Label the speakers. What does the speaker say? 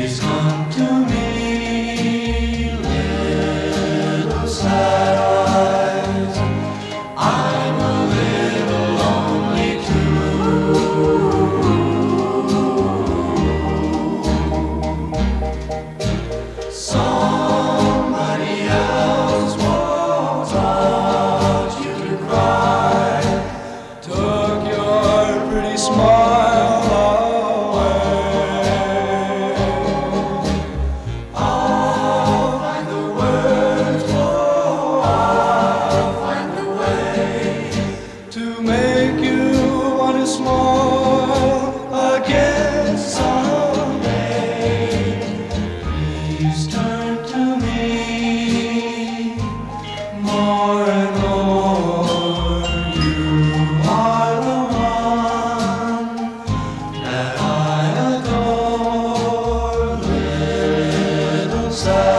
Speaker 1: Please come to me, little sad eyes. I'm a little lonely too. Somebody else won't taught you to cry, took your pretty smile away. I'll find the words, oh, I'll find the way to make you want to smile again someday. Please turn to me more and more. You are the one that I adore, little sad.